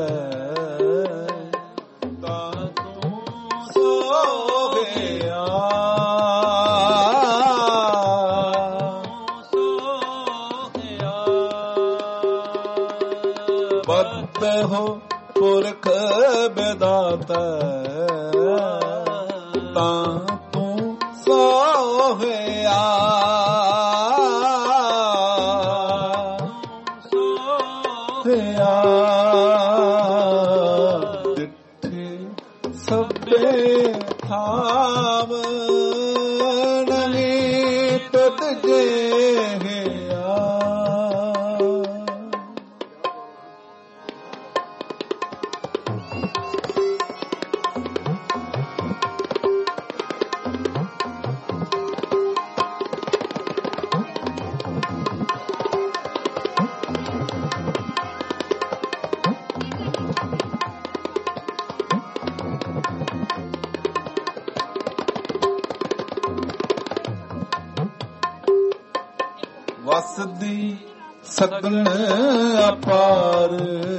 ਤਾਂ ਤੂੰ ਸੋ ਗਿਆ। ਬੱਧ ਹੋ ਪੁਰਖ ਬੇਦਾਤਾ। ਤਾਂ ਤੂੰ ਸੋਹਿਆ। ਸੋਹਿਆ ਡਿੱਠੇ ਸਭੇ ਥਾਵ ਨਹੀਂ ਤੁਧ ਜੇ ਗਿਆ। ਵਸਦੀ ਸਗਨ ਅਪਾਰ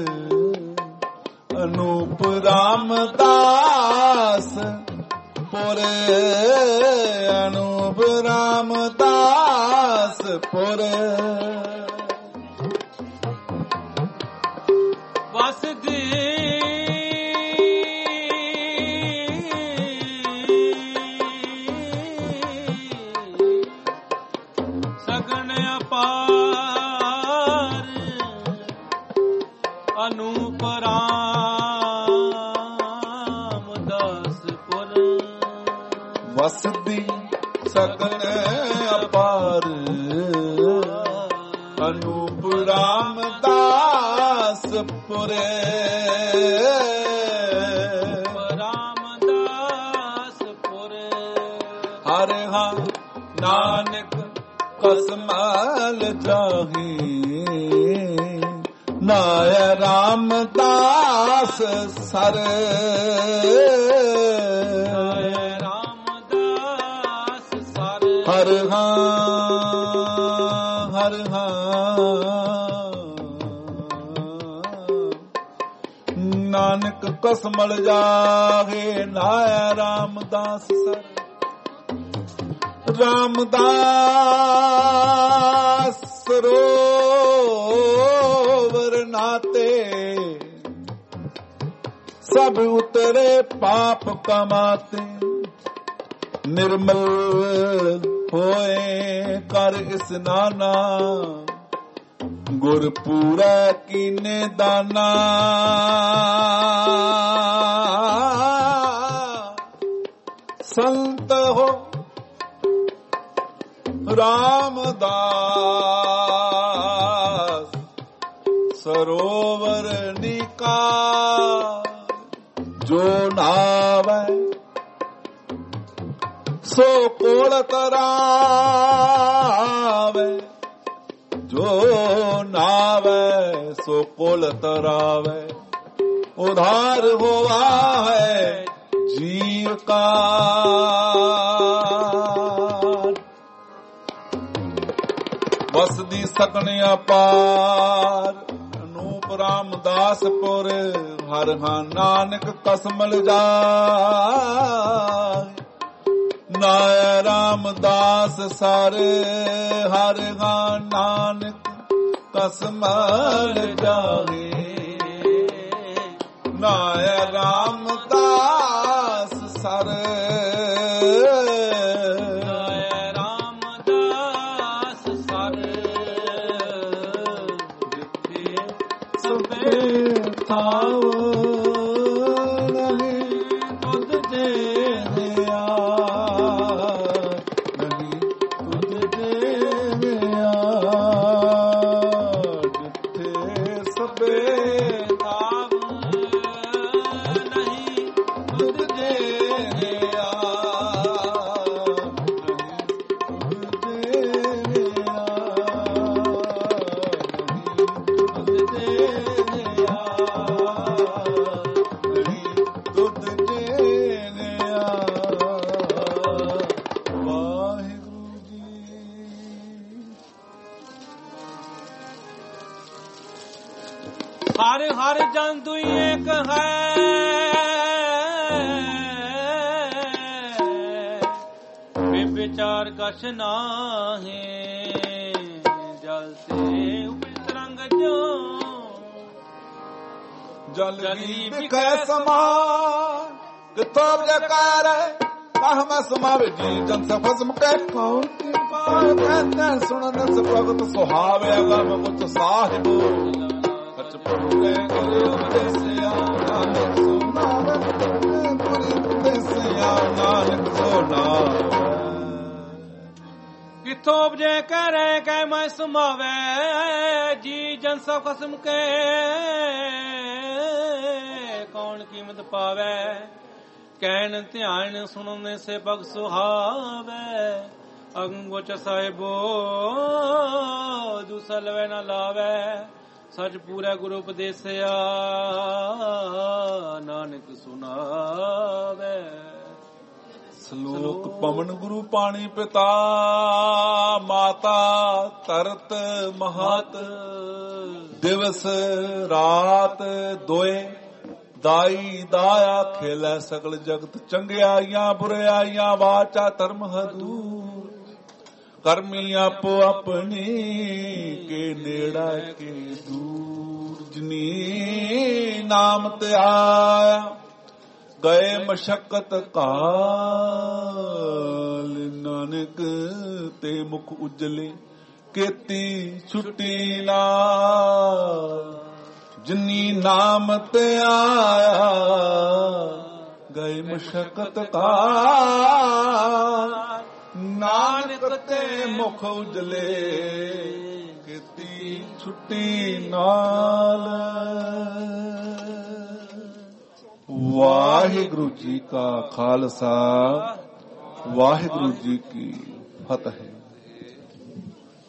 ਅਨੂਪ ਰਾਮਦਾਸ ਪੁਰ ਅਨੂਪ ਅਨੂਪ ਰਾਮਦਾਸਪੁਰ ਵਸਦੀ ਸਗਨ ਅਪਾਰ ਅਨੂਪ ਰਾਮਦਾਸਪੁਰ ਵਸਦੀ ਸਗਨ ਅਪਾਰ ਅਨੂਪ ਰਾਮਦਾਸਪੁਰ ਰਾਮਦਾਸਪੁਰ ਹਰ ਹਾਂ ਨਾਨਕ ਕਸਮਲ ਜਾਹੀ ਨਾਇ ਰਾਮਦਾਸ ਸਰ ਰਾਮਦਾਸ ਸਰ ਹਰ ਹਾਂ ਹਰ ਹਾਂ ਨਾਨਕ ਕਸਮਲ ਜਾਹੇ ਨਾਇ ਰਾਮਦਾਸ ਸਰ ਰਾਮਦਾਸ ਸਰੋਵਰ ਨਾਤੇ ਸਭ ਉਤਰੇ ਪਾਪ ਕਮਾਤੇ ਨਿਰਮਲ ਹੋਏ ਕਰ ਇਸਨਾਨਾ ਗੁਰ ਪੂਰਾ ਕੀਨੇ ਦਾਨਾ ਸੰਤ ਹੋ ਰਾਮਦਾਸ ਸਰੋਵਰ ਨਿਕਾ ਜੋ ਨਾਵੈ ਸੋ ਕੋਲ ਤਰਾਵੇ ਜੋ ਨਾਵੈ ਸੋ ਕੋਲ ਤਰਾਵੇ ਉਧਾਰ ਹੋਵਾ ਹੈ ਜੀਵ ਕਾ ਵਸਦੀ ਸਗਨ ਅਪਾਰ ਅਨੂਪ ਰਾਮਦਾਸਪੁਰ ਹਰ ਹਾਂ ਨਾਨਕ ਕਸਮਲ ਜਾਏ ਨਾਇ ਰਾਮਦਾਸ ਸਰ ਹਰ ਹਾਂ ਨਾਨਕ ਕਸਮਲ ਜਾਏ ਨਾਇ ਰਾਮਦਾਸ ਸਰ ਥਾਵ ਨਹੀਂ ਤੁਧ ਦੇ ਦਿਆ ਨਹੀਂ ਤੁਧ ਦੇ ਦਿਆ ਜਿੱਥੇ ਸਭੇ ਥਾਵ ਨਹੀਂ ਤੁਧ ਦੇ ਦਿਆ ਨਹੀਂ ਤੁਧ ਦੇ ਦਿਆ ਨਹੀਂ ਤੁਧ ਦੇ ਹਰ ਹਰ ਜਨ ਦੁਈ ਏਕ ਹੈ ਵਿਚਾਰ ਕਛ ਨਾਹੀ ਜਲ ਸੇ ਉਪਜ ਤਰੰਗ ਜੋ ਜਲ ਕੀ ਬਿਖੈ ਸਮਾਨ ਕਿਥੋਂ ਜਕਾਰ ਕਹ ਮੈਂ ਸਮਾਵੇ ਜੀ ਜਨ ਸਫਸਮ ਕਹਿ ਕੌਣ ਕੀ ਪਾਰ ਕਹਿੰਦਾ ਸੁਣਨ ਸਭਗਤ ਸੁਹਾਵੇ ਅਗਮ ਮੁਤ ਸਾਹਿਬ ਸਚ ਪੂਰੇ ਗੁਰੂ ਉਪਦੇਸਿਆ ਨਾਨਕ ਸੁਨਾਵੇ ਗੁਰੂ ਉਪਦੇਸਿਆ ਨਾਨਕ ਸੁਨਾਵੇ ਕਿਥੋਂ ਉਪਜੇ ਕਰੇ ਕਹਿ ਮੈਂ ਸਮਾਵੇ ਜੀ ਜਨ ਸਭ ਕਸਮ ਕੇ ਕੌਣ ਕੀਮਤ ਪਾਵੇ ਕਹਿਣ ਧਿਆਨ ਸੁਣਨ ਸੇ ਬਗ ਸੁਹਾਵੇ ਅੰਗੋਚ ਸਾਹਿਬੋ ਦੁਸਲਵੇ ਨ ਲਾਵੇ ਸਚ ਪੂਰਾ ਗੁਰੂ ਉਪਦੇਸਿਆ ਨਾਨਕ ਸੁਨਾਵੇ ਸ਼ਲੋਕ ਪਵਨ ਗੁਰੂ ਪਾਣੀ ਪਿਤਾ ਮਾਤਾ ਤਰਤ ਮਹਤ ਦਿਵਸ ਰਾਤ ਦੋਏ ਦਾਈ ਦਾਇਆ ਖੇਲੇ ਸਗਲ ਜਗਤ ਚੰਗਿਆਈਆਂ ਬੁਰਿਆਈਆਂ ਵਾਚਾ ਧਰਮ ਹਦੂਰ ਕਰਮੀ ਆਪੋ ਆਪਣੀ ਕੇ ਨੇੜਾ ਕੇ ਦੂਰ ਜਿਨੀ ਨਾਮ ਤੇ ਆਇਆ ਗਏ ਮਸ਼ਕਤ ਕਾਲ ਨਾਨਕ ਤੇ ਮੁਖ ਉਜਲੇ ਕੀਤੀ ਛੁੱਟੀ ਨਾਲ ਜਿਨੀ ਨਾਮ ਤੇ ਆਇਆ ਗਏ ਮਸ਼ਕਤ ਕਾਲ ਨਾਨਕ ਤੇ ਮੁਖ ਉਜਲੇ ਕੀਤੀ ਛੁੱਟੀ ਨਾਲ। ਵਾਹਿਗੁਰੂ ਜੀ ਕਾ ਖਾਲਸਾ ਵਾਹਿਗੁਰੂ ਜੀ ਕੀ ਫਤਿਹ।